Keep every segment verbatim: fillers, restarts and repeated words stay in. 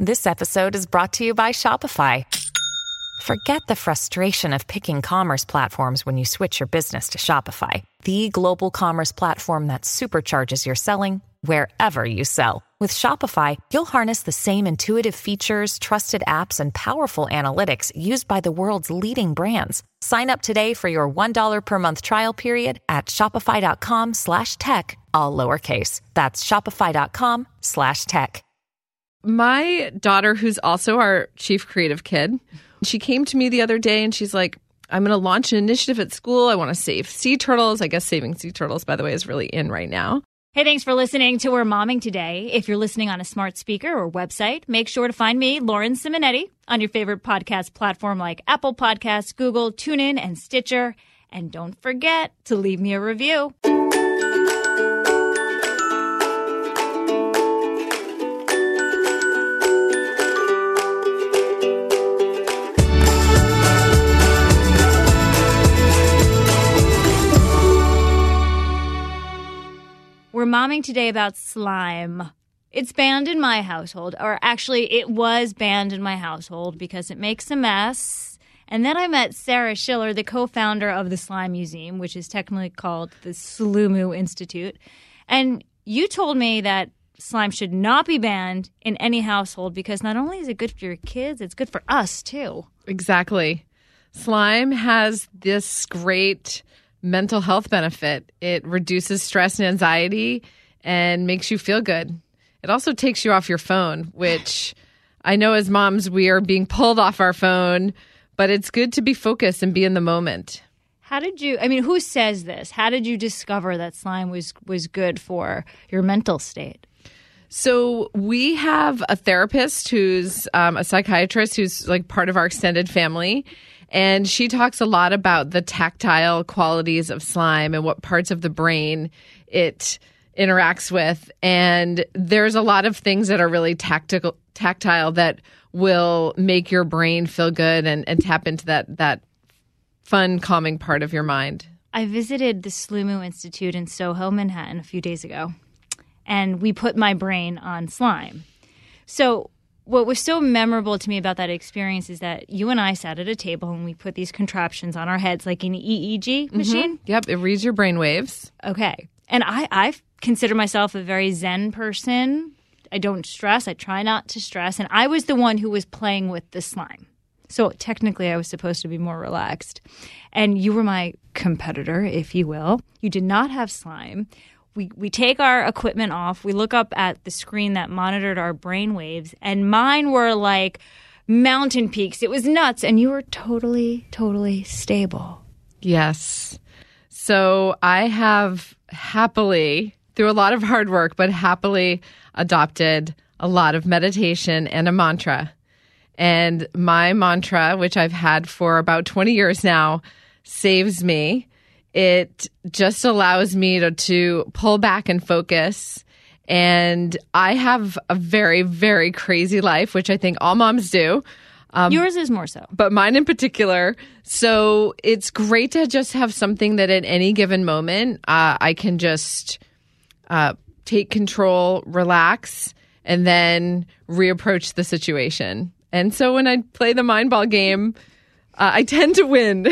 This episode is brought to you by Shopify. Forget the frustration of picking commerce platforms when you switch your business to Shopify, the global commerce platform that supercharges your selling wherever you sell. With Shopify, you'll harness the same intuitive features, trusted apps, and powerful analytics used by the world's leading brands. Sign up today for your one dollar per month trial period at shopify.com slash tech, all lowercase. That's shopify.com slash tech. My daughter, who's also our chief creative kid, she came to me the other day and she's like, I'm going to launch an initiative at school. I want to save sea turtles. I guess saving sea turtles, by the way, is really in right now. Hey, thanks for listening to We're Momming Today. If you're listening on a smart speaker or website, make sure to find me, Lauren Simonetti, on your favorite podcast platform like Apple Podcasts, Google, TuneIn, and Stitcher. And don't forget to leave me a review. We're momming today about slime. It's banned in my household, or actually it was banned in my household because it makes a mess. And then I met Sarah Schiller, the co-founder of the Slime Museum, which is technically called the Slumu Institute. And you told me that slime should not be banned in any household because not only is it good for your kids, it's good for us too. Exactly. Slime has this great mental health benefit. It reduces stress and anxiety and makes you feel good. It also takes you off your phone, which I know as moms, we are being pulled off our phone, but it's good to be focused and be in the moment. How did you, I mean, who says this? How did you discover that slime was, was good for your mental state? So we have a therapist who's um, a psychiatrist who's like part of our extended family. And she talks a lot about the tactile qualities of slime and what parts of the brain it interacts with. And there's a lot of things that are really tactical, tactile that will make your brain feel good and, and tap into that, that fun, calming part of your mind. I visited the Slumu Institute in Soho, Manhattan a few days ago, and we put my brain on slime. So what was so memorable to me about that experience is that you and I sat at a table and we put these contraptions on our heads like an E E G machine. Mm-hmm. Yep, it reads your brain waves. Okay. And I, I consider myself a very Zen person. I don't stress. I try not to stress. And I was the one who was playing with the slime. So technically I was supposed to be more relaxed. And you were my competitor, if you will. You did not have slime. We we take our equipment off. We look up at the screen that monitored our brain waves, and mine were like mountain peaks. It was nuts, and you were totally, totally stable. Yes. So I have happily, through a lot of hard work, but happily adopted a lot of meditation and a mantra. And my mantra, which I've had for about twenty years now, saves me. It just allows me to, to pull back and focus. And I have a very, very crazy life, which I think all moms do. Um, Yours is more so. But mine in particular. So it's great to just have something that at any given moment, uh, I can just uh, take control, relax, and then reapproach the situation. And so when I play the mind ball game, uh, I tend to win.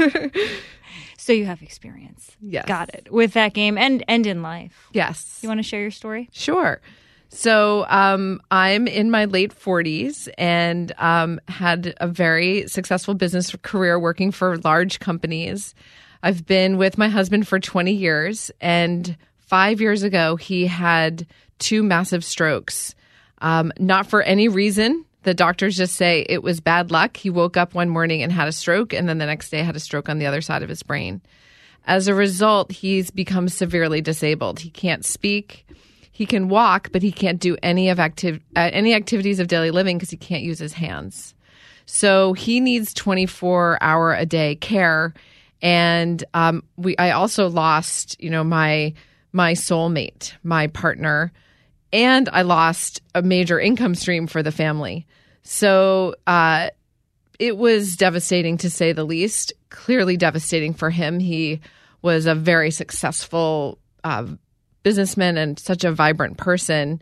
So you have experience. Yes. Got it. With that game and, and in life. Yes. You want to share your story? Sure. So um, I'm in my late forties and um, had a very successful business career working for large companies. I've been with my husband for twenty years, and five years ago, he had two massive strokes. Um, not for any reason. The doctors just say it was bad luck. He woke up one morning and had a stroke, and then the next day had a stroke on the other side of his brain. As a result, he's become severely disabled. He can't speak. He can walk, but he can't do any of activ- uh, any activities of daily living because he can't use his hands. So he needs twenty-four hour a day care. And um, we, I also lost, you know, my my soulmate, my partner, and I lost a major income stream for the family. So uh, it was devastating, to say the least. Clearly devastating for him. He was a very successful uh, businessman and such a vibrant person.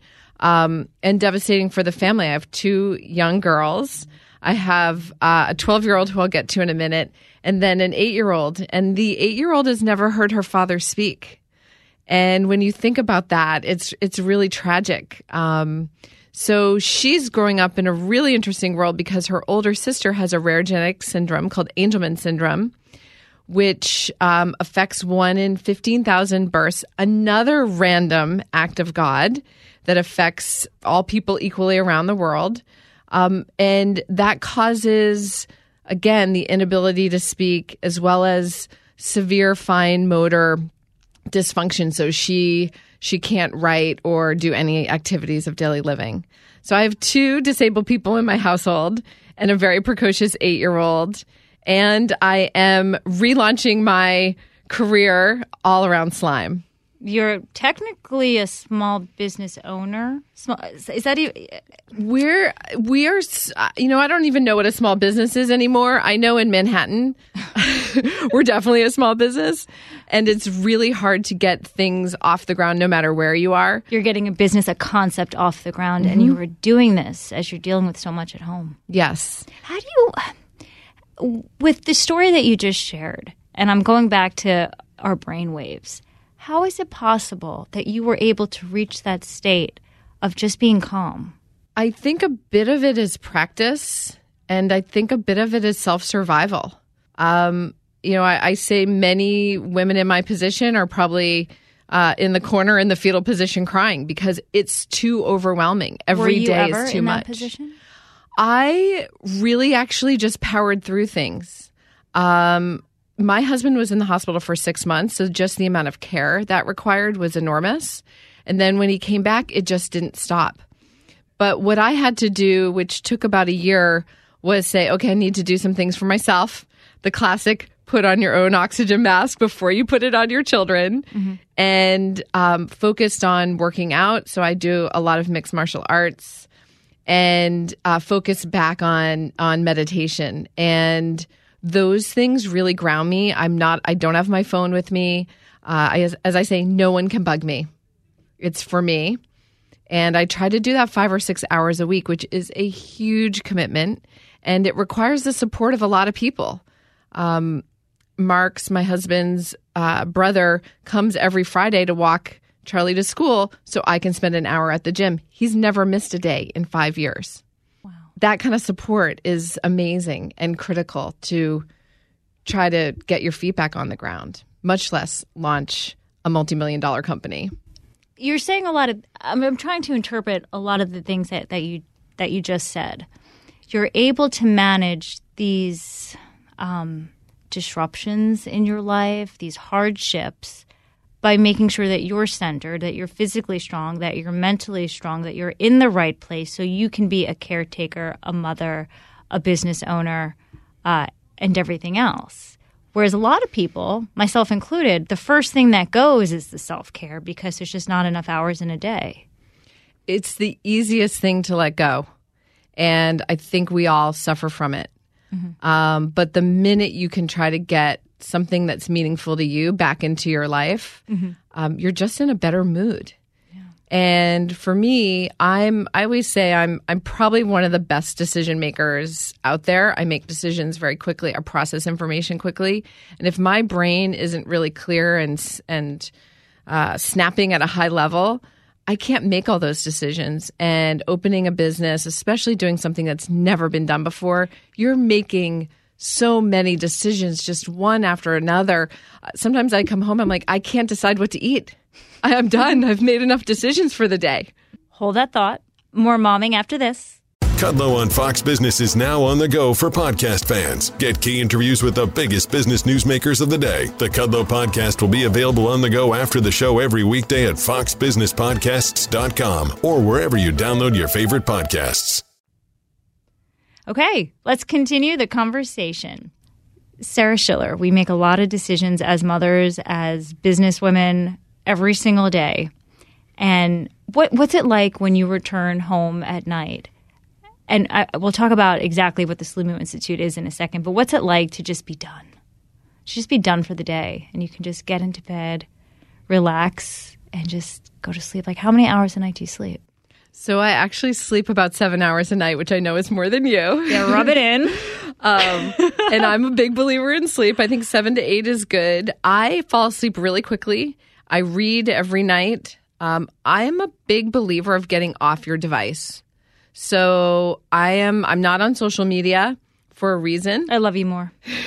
um, and devastating for the family. I have two young girls. I have uh, a twelve-year-old who I'll get to in a minute, and then an eight-year-old. And the eight-year-old has never heard her father speak. And when you think about that, it's it's really tragic. Um, so she's growing up in a really interesting world because her older sister has a rare genetic syndrome called Angelman syndrome, which um, affects one in fifteen thousand births, another random act of God that affects all people equally around the world. Um, and that causes, again, the inability to speak as well as severe fine motor dysfunction. So she she can't write or do any activities of daily living. So I have two disabled people in my household and a very precocious eight-year-old. And I am relaunching my career all around slime. You're technically a small business owner. Small, is that even? We're we are. You know, I don't even know what a small business is anymore. I know in Manhattan, we're definitely a small business, and it's really hard to get things off the ground, no matter where you are. You're getting a business, a concept off the ground, mm-hmm. and you are doing this as you're dealing with so much at home. Yes. How do you, with the story that you just shared, and I'm going back to our brainwaves. How is it possible that you were able to reach that state of just being calm? I think a bit of it is practice, and I think a bit of it is self-survival. Um, you know, I, I say many women in my position are probably uh, in the corner in the fetal position crying because it's too overwhelming. Every day is too in much. That position? I really actually just powered through things. Um My husband was in the hospital for six months, so just the amount of care that required was enormous. And then when he came back, it just didn't stop. But what I had to do, which took about a year, was say, okay, I need to do some things for myself. The classic, put on your own oxygen mask before you put it on your children. Mm-hmm. And um, focused on working out. So I do a lot of mixed martial arts and uh, focused back on on meditation. And those things really ground me. I'm not, I don't have my phone with me. Uh, I, as, as I say, no one can bug me. It's for me. And I try to do that five or six hours a week, which is a huge commitment. And it requires the support of a lot of people. Um, Mark's, my husband's uh, brother, comes every Friday to walk Charlie to school so I can spend an hour at the gym. He's never missed a day in five years. That kind of support is amazing and critical to try to get your feet back on the ground, much less launch a multi-million dollar company. You're saying a lot of I'm, I'm trying to interpret a lot of the things that, that you that you just said. You're able to manage these um, disruptions in your life, these hardships, by making sure that you're centered, that you're physically strong, that you're mentally strong, that you're in the right place so you can be a caretaker, a mother, a business owner, uh, and everything else. Whereas a lot of people, myself included, the first thing that goes is the self-care because there's just not enough hours in a day. It's the easiest thing to let go. And I think we all suffer from it. Mm-hmm. Um, but the minute you can try to get something that's meaningful to you back into your life, mm-hmm. um, you're just in a better mood. Yeah. And for me, I'm I always say I'm I'm probably one of the best decision makers out there. I make decisions very quickly. I process information quickly. And if my brain isn't really clear and and uh, snapping at a high level, I can't make all those decisions. And opening a business, especially doing something that's never been done before, you're making so many decisions, just one after another. Sometimes I come home, I'm like, I can't decide what to eat. I am done. I've made enough decisions for the day. Hold that thought. More momming after this. Kudlow on Fox Business is now on the go for podcast fans. Get key interviews with the biggest business newsmakers of the day. The Kudlow podcast will be available on the go after the show every weekday at fox business podcasts dot com or wherever you download your favorite podcasts. Okay, let's continue the conversation. Sarah Schiller, we make a lot of decisions as mothers, as businesswomen, every single day. And what what's it like when you return home at night? And I, we'll talk about exactly what the Slimu Institute is in a second, but what's it like to just be done? To just be done for the day, and you can just get into bed, relax, and just go to sleep. Like, how many hours a night do you sleep? So I actually sleep about seven hours a night, which I know is more than you. Yeah, rub it in. um, and I'm a big believer in sleep. I think seven to eight is good. I fall asleep really quickly. I read every night. Um, I am a big believer of getting off your device. So I am, I'm not on social media for a reason. I love you more.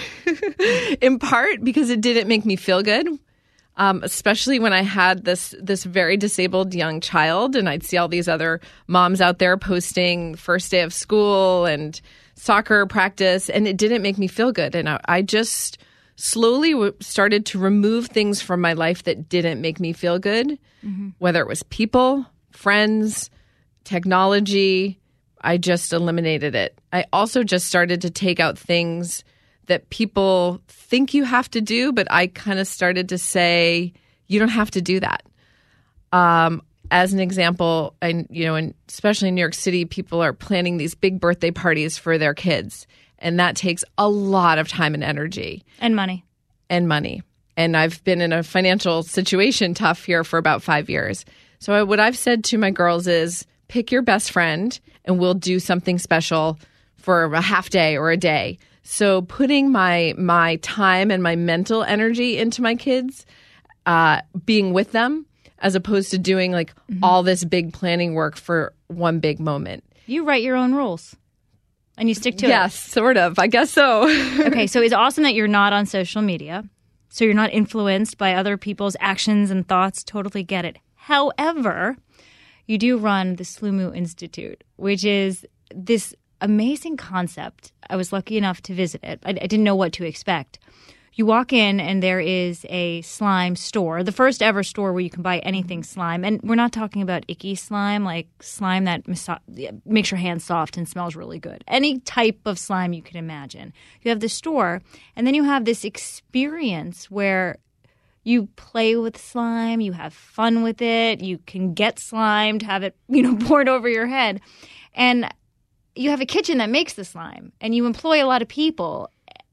In part because it didn't make me feel good. Um, especially when I had this this very disabled young child, and I'd see all these other moms out there posting first day of school and soccer practice, and it didn't make me feel good. And I, I just slowly w- started to remove things from my life that didn't make me feel good, mm-hmm. whether it was people, friends, technology. I just eliminated it. I also just started to take out things that people think you have to do, but I kind of started to say, you don't have to do that. Um, as an example, and you know, and especially in New York City, people are planning these big birthday parties for their kids, and that takes a lot of time and energy. And money. And money. And I've been in a financial situation tough here for about five years. So I, what I've said to my girls is, pick your best friend, and we'll do something special for a half day or a day. So putting my my time and my mental energy into my kids, uh, being with them, as opposed to doing like mm-hmm. all this big planning work for one big moment. You write your own rules, and you stick to yes, it. Yes, sort of. I guess so. Okay, so it's awesome that you're not on social media, so you're not influenced by other people's actions and thoughts. Totally get it. However, you do run the Slumu Institute, which is this amazing concept. I was lucky enough to visit it. I, I didn't know what to expect. You walk in and there is a slime store, the first ever store where you can buy anything slime. And we're not talking about icky slime, like slime that maso- makes your hands soft and smells really good. Any type of slime you can imagine. You have the store, and then you have this experience where you play with slime, you have fun with it, you can get slimed, have it, you know, poured over your head. And you have a kitchen that makes the slime, and you employ a lot of people.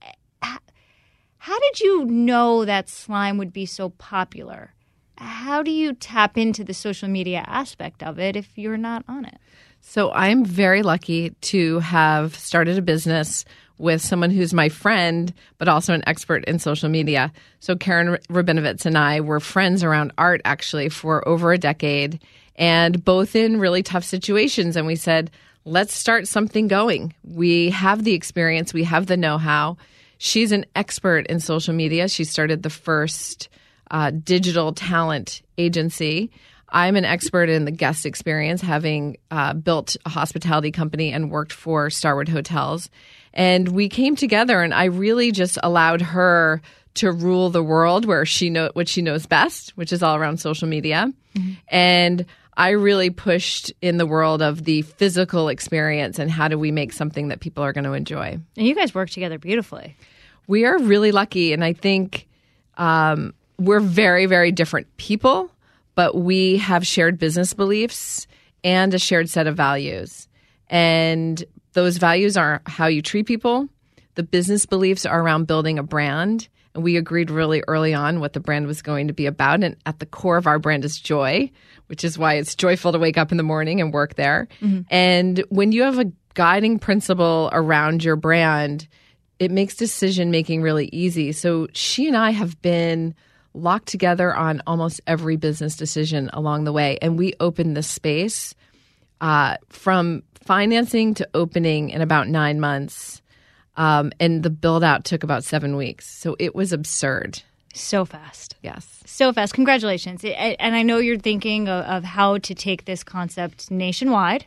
How did you know that slime would be so popular? How do you tap into the social media aspect of it if you're not on it? So I'm very lucky to have started a business with someone who's my friend, but also an expert in social media. So Karen Rabinovitz and I were friends around art actually for over a decade, and both in really tough situations. And we said, let's start something going. We have the experience. We have the know-how. She's an expert in social media. She started the first uh, digital talent agency. I'm an expert in the guest experience, having uh, built a hospitality company and worked for Starwood Hotels. And we came together, and I really just allowed her to rule the world where she know what she knows best, which is all around social media. Mm-hmm. And I really pushed in the world of the physical experience and how do we make something that people are going to enjoy. And you guys work together beautifully. We are really lucky, and I think um, we're very, very different people, but we have shared business beliefs and a shared set of values. And those values are how you treat people. The business beliefs are around building a brand. And we agreed really early on what the brand was going to be about. And at the core of our brand is joy, which is why it's joyful to wake up in the morning and work there. Mm-hmm. And when you have a guiding principle around your brand, it makes decision making really easy. So she and I have been locked together on almost every business decision along the way. And we opened this space uh, from financing to opening in about nine months. Um, and the build out took about seven weeks. So it was absurd. So fast. Yes. So fast. Congratulations. And I know you're thinking of, of how to take this concept nationwide,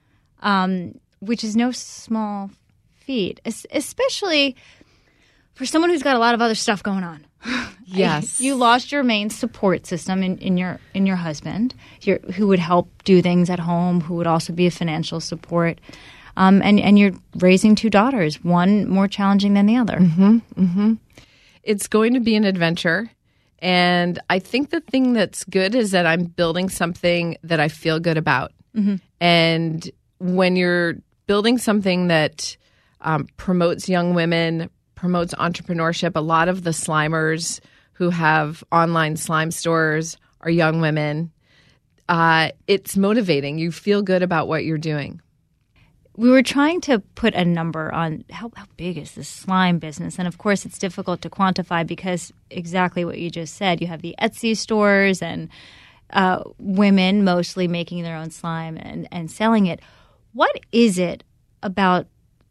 um, which is no small feat, especially for someone who's got a lot of other stuff going on. Yes. You lost your main support system in, in your in your husband, your, who would help do things at home, who would also be a financial support. Um, and, and you're raising two daughters, one more challenging than the other. Mm-hmm, mm-hmm. It's going to be an adventure. And I think the thing that's good is that I'm building something that I feel good about. Mm-hmm. And when you're building something that um, promotes young women, promotes entrepreneurship, a lot of the slimers who have online slime stores are young women. uh, it's motivating. You feel good about what you're doing. We were trying to put a number on how, how big is this slime business. And of course, it's difficult to quantify because exactly what you just said. You have the Etsy stores and uh, women mostly making their own slime and, and selling it. What is it about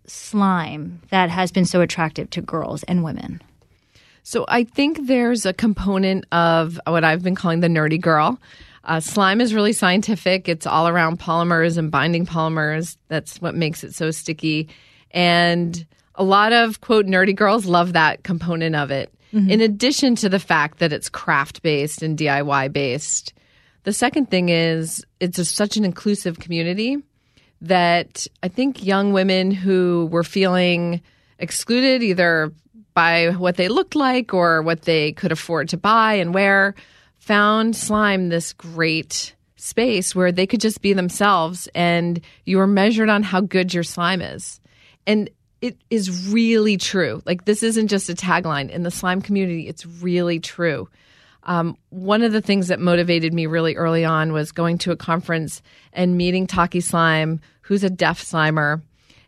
slime that has been so attractive to girls and women? So I think there's a component of what I've been calling the nerdy girl. Uh, slime is really scientific. It's all around polymers and binding polymers. That's what makes it so sticky. And a lot of, quote, nerdy girls love that component of it. Mm-hmm. In addition to the fact that it's craft-based and D I Y-based. The second thing is it's a, such an inclusive community that I think young women who were feeling excluded either by what they looked like or what they could afford to buy and wear found slime this great space where they could just be themselves and you were measured on how good your slime is. And it is really true. Like, this isn't just a tagline. In the slime community, it's really true. Um, one of the things that motivated me really early on was going to a conference and meeting Taki Slime, who's a deaf slimer.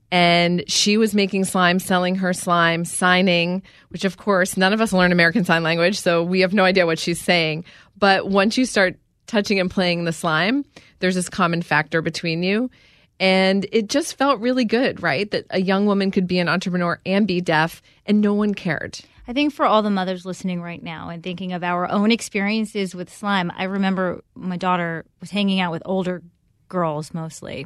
And she was making slime, selling her slime, signing, which, of course, none of us learn American Sign Language, so we have no idea what she's saying. But once you start touching and playing the slime, there's this common factor between you. And it just felt really good, right? That a young woman could be an entrepreneur and be deaf, and no one cared. I think for all the mothers listening right now and thinking of our own experiences with slime, I remember my daughter was hanging out with older girls mostly.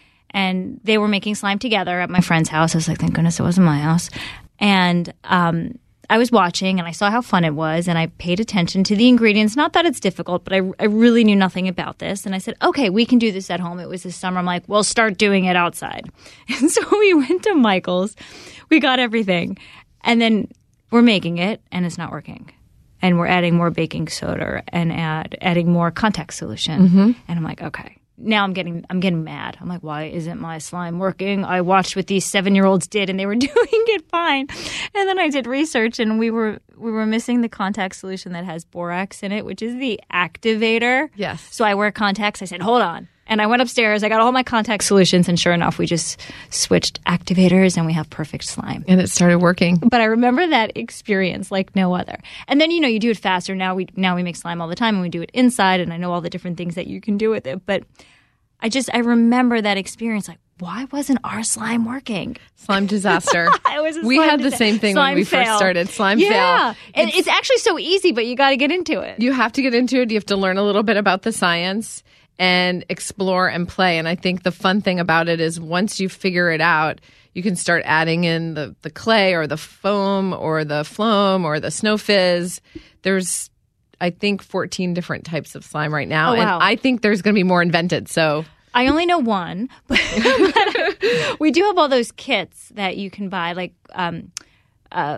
And they were making slime together at my friend's house. I was like, thank goodness it wasn't my house. And um, I was watching and I saw how fun it was. And I paid attention to the ingredients. Not that it's difficult, but I, I really knew nothing about this. And I said, okay, we can do this at home. It was this summer. I'm like, we'll start doing it outside. And so we went to Michael's. We got everything. And then we're making it and it's not working. And we're adding more baking soda and add, adding more contact solution. Mm-hmm. And I'm like, okay. Now I'm getting I'm getting mad. I'm like, why isn't my slime working? I watched what these seven-year-olds did, and they were doing it fine. And then I did research, and we were we were missing the contact solution that has borax in it, which is the activator. Yes. So I wear contacts. I said, hold on. And I went upstairs. I got all my contact solutions, and sure enough, we just switched activators, and we have perfect slime. And it started working. But I remember that experience like no other. And then, you know, you do it faster. Now we now we make slime all the time, and we do it inside, and I know all the different things that you can do with it. But I just I remember that experience. Like, why wasn't our slime working? Slime disaster. It was a we slime had the disa- same thing slime when we fail. first started. Slime yeah. fail. Yeah, and it's, it's actually so easy, but you got to get into it. You have to get into it. You have to learn a little bit about the science and explore and play. And I think the fun thing about it is once you figure it out, you can start adding in the, the clay or the foam or the phloem or the snow fizz. There's, I think, fourteen different types of slime right now. Oh, wow. And I think there's going to be more invented. So I only know one, but, but we do have all those kits that you can buy, like um, uh,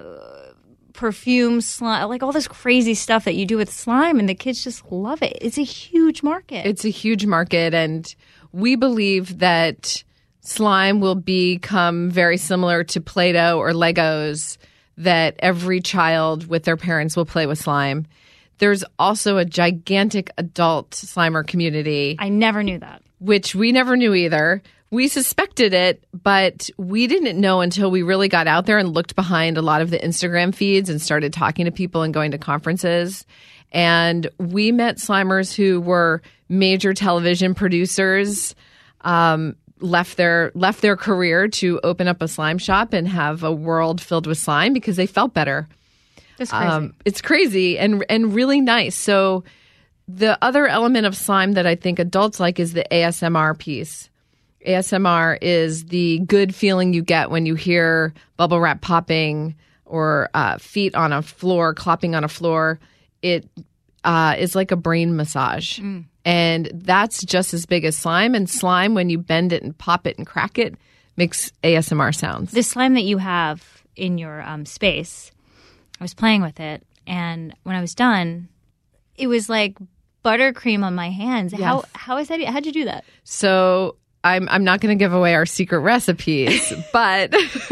perfume slime, like all this crazy stuff that you do with slime, and the kids just love it. It's a huge market. It's a huge market, and we believe that slime will become very similar to Play-Doh or Legos, that every child with their parents will play with slime. There's also a gigantic adult Slimer community. I never knew that. Which we never knew either. We suspected it, but we didn't know until we really got out there and looked behind a lot of the Instagram feeds and started talking to people and going to conferences. And we met Slimers who were major television producers, um, left their left their career to open up a slime shop and have a world filled with slime because they felt better. That's crazy. Um, it's crazy and and really nice. So the other element of slime that I think adults like is the A S M R piece. A S M R is the good feeling you get when you hear bubble wrap popping or uh, feet on a floor, clopping on a floor. It uh, is like a brain massage. Mm. And that's just as big as slime. And slime, when you bend it and pop it and crack it, makes A S M R sounds. The slime that you have in your um, space, I was playing with it. And when I was done, it was like buttercream on my hands. Yes. How how is that? How'd you do that? So I'm I'm not going to give away our secret recipes, but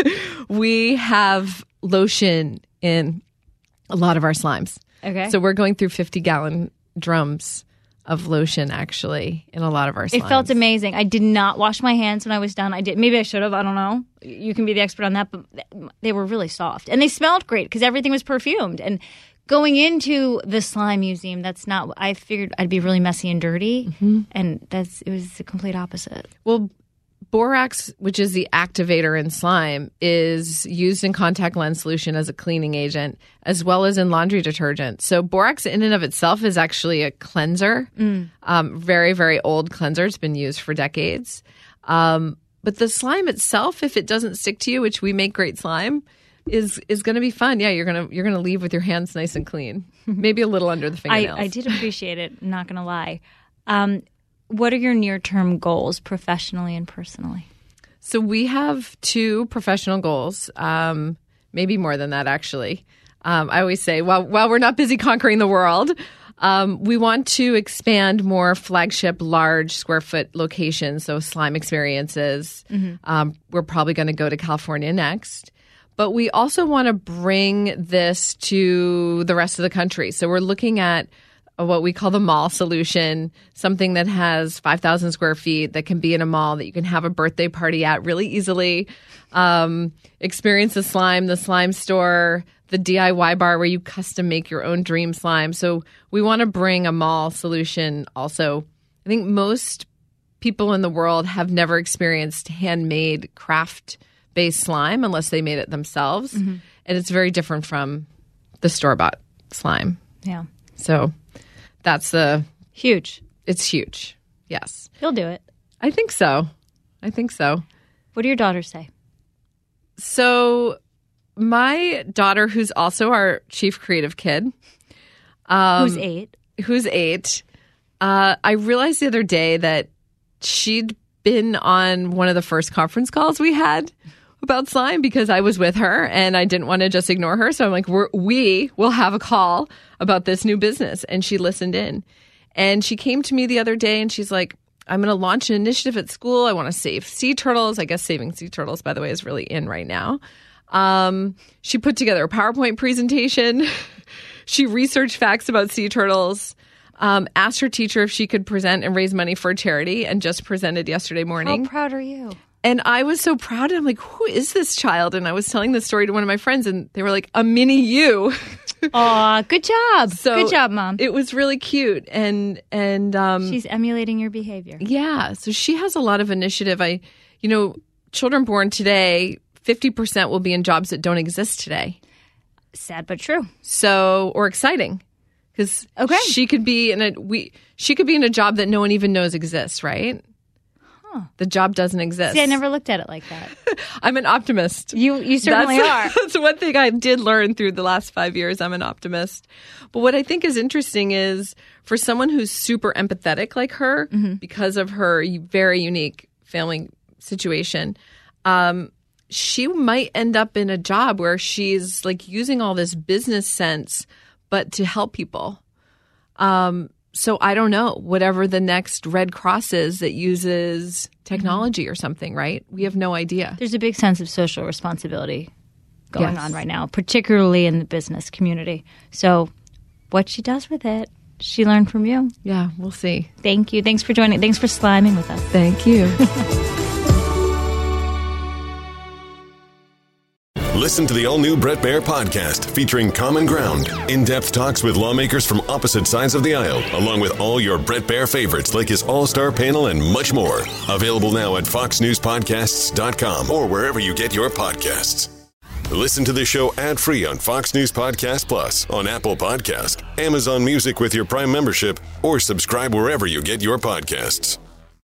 we have lotion in a lot of our slimes. Okay. So we're going through fifty gallon drums of lotion, actually, in a lot of our slimes. It felt amazing. I did not wash my hands when I was done. I did. Maybe I should have. I don't know. You can be the expert on that. But they were really soft. And they smelled great because everything was perfumed. And going into the slime museum, that's not – I figured I'd be really messy and dirty. Mm-hmm. And that's it was the complete opposite. Well, borax, which is the activator in slime, is used in contact lens solution as a cleaning agent as well as in laundry detergent. So borax in and of itself is actually a cleanser, mm. um, very, very old cleanser. It's been used for decades. Um, but the slime itself, if it doesn't stick to you, which we make great slime, is is going to be fun. Yeah, you're gonna you're gonna leave with your hands nice and clean, maybe a little under the fingernails. I, I did appreciate it. I'm not going to lie. Um, What are your near-term goals professionally and personally? So we have two professional goals, um, maybe more than that, actually. Um, I always say, while, while we're not busy conquering the world, um, we want to expand more flagship large square foot locations, so slime experiences. Mm-hmm. Um, we're probably going to go to California next. But we also want to bring this to the rest of the country. So we're looking at what we call the mall solution, something that has five thousand square feet that can be in a mall that you can have a birthday party at really easily, um, experience the slime, the slime store, the D I Y bar where you custom make your own dream slime. So we want to bring a mall solution also. I think most people in the world have never experienced handmade craft-based slime unless they made it themselves. Mm-hmm. And it's very different from the store-bought slime. Yeah. So that's the huge. It's huge. Yes. You'll do it. I think so. I think so. What do your daughters say? So my daughter, who's also our chief creative kid. Um, who's eight. Who's eight. Uh, I realized the other day that she'd been on one of the first conference calls we had about slime because I was with her and I didn't want to just ignore her. So I'm like, We're, we will have a call about this new business. And she listened in. And she came to me the other day and she's like, I'm going to launch an initiative at school. I want to save sea turtles. I guess saving sea turtles, by the way, is really in right now. Um, she put together a PowerPoint presentation. She researched facts about sea turtles. Um, asked her teacher if she could present and raise money for a charity and just presented yesterday morning. How proud are you? And I was so proud. I'm like, who is this child? And I was telling this story to one of my friends, and they were like, a mini you. Aw, good job. So good job, Mom. It was really cute. And and um, she's emulating your behavior. Yeah. So she has a lot of initiative. I, you know, children born today, fifty percent will be in jobs that don't exist today. Sad but true. So, or exciting. Because okay. she could be in a we she could be in a job that no one even knows exists, right? The job doesn't exist. See, I never looked at it like that. I'm an optimist. You you certainly that's, are. That's one thing I did learn through the last five years. I'm an optimist. But what I think is interesting is for someone who's super empathetic like her, mm-hmm. because of her very unique family situation, um, she might end up in a job where she's like using all this business sense, but to help people. Um So I don't know, whatever the next Red Cross is that uses technology mm-hmm. or something, right? We have no idea. There's a big sense of social responsibility going yes. on right now, particularly in the business community. So what she does with it, she learned from you. Yeah, we'll see. Thank you. Thanks for joining. Thanks for sliming with us. Thank you. Listen to the all-new Bret Baier podcast featuring Common Ground, in-depth talks with lawmakers from opposite sides of the aisle, along with all your Bret Baier favorites like his all-star panel and much more. Available now at fox news podcasts dot com or wherever you get your podcasts. Listen to the show ad-free on Fox News Podcast Plus, on Apple Podcast, Amazon Music with your Prime membership, or subscribe wherever you get your podcasts.